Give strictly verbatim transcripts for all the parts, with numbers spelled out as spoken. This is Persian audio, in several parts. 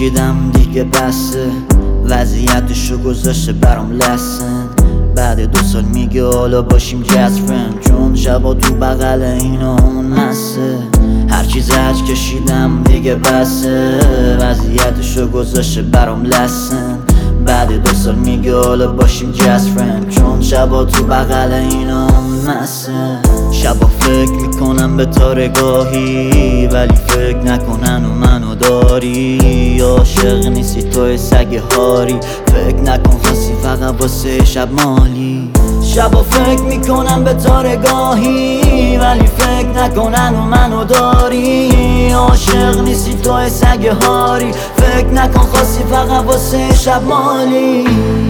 کشیدم دیگه بسه، وضعیتشو گذاشته برام لسن. بعد دو سال میگه حالا باشیم جست فرند، چون شبا تو بغل اینا همون مسه. هرچی زج کشیدم دیگه بسه، وضعیتشو گذاشته برام لسن. بعد دو سال میگه حالا باشیم جست فرند، چون شبا تو بغل اینا همون مسه. شبا فکر میکنم به تارگاهی، ولی فکر نکنن و منو داری. عاشق نیستی توی سگ هاری، فکر نکن خواستی فقط واسه شب مالی. شبا فکر میکنم به تارگاهی، ولی فکر نکنن و منو داری. عاشق نیستی توی سگ هاری، فکر نکن خواستی فقط واسه شب مالی.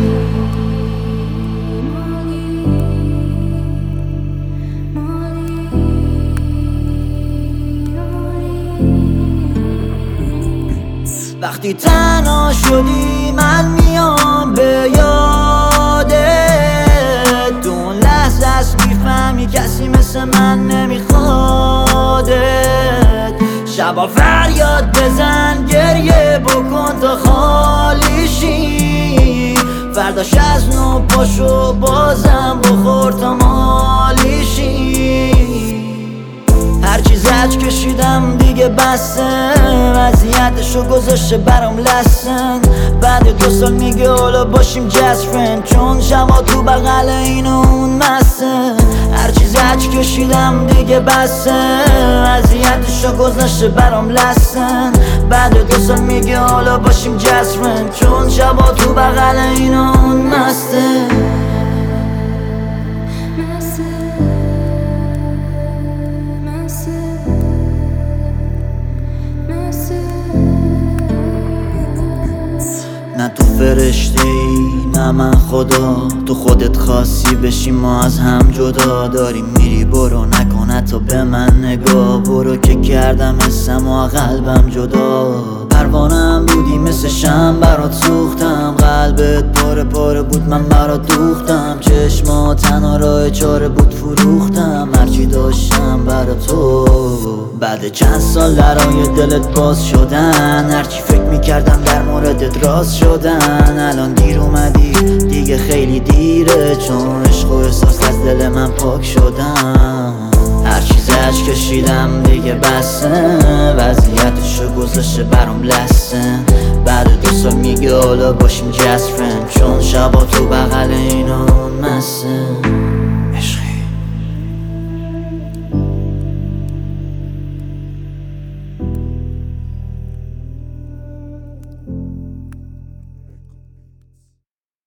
وقتی تنها شدی من میام به یادت، تو اون لحظه است میفهمی کسی مثل من نمیخوادت. شبا فریاد بزن گریه بکن تا خالیشی، فرداش از نو پاشو بازم بخور تا مالیشی. هرچی زج کشیدم دیگه بسه، وضعیتشو گذاشته برام لسن. بعد دو سال میگه حالا باشیم جست فرند، چون شما تو بغل این و اون مسه. هرچی زج کشیدم دیگه بسه، وضعیتشو گذاشته برام لسن. بعد دو سال میگه حالا باشیم جست فرند، چون شما تو بغل این و اون مسته. نه تو فرشته ای نه من خدا، تو خودت خاصی بشی ما از هم جدا. داری میری برو نکن حتی به من نگاه، برو که کردم حسم و قلبم جدا. پروانم بودی مثل شم برات سوختم، قلبت پاره پاره بود من برات دوختم. چشما تنها راه چاره بود فروختم، هرچی داشتم برا تو. بعد چند سال درای دلت باز شدن، هرچی فکر میکردم در موردت راز شدن. الان دیر اومدی دیگه خیلی دیره، چون عشق و احساس از دل من پاک شدن. هرچی زج کشیدم دیگه بسه، وضعیتشو گذاشته برام لسن. بعد دو سال میگه حالا باشیم جست فرند، چون شبا تو